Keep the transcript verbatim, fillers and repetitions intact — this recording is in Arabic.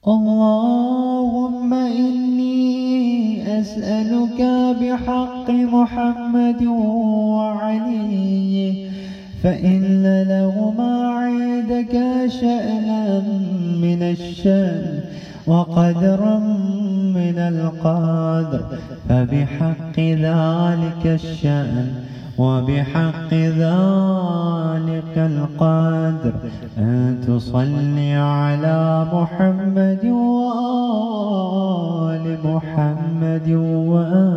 اللهم إني أسألك بحق محمد وعلي فإن لهما عندك شأنا من الشأن وقدرا من القدر، فبحق ذلك الشأن وبحق ذلك القدر أن تصلي على محمد وآل محمد وآل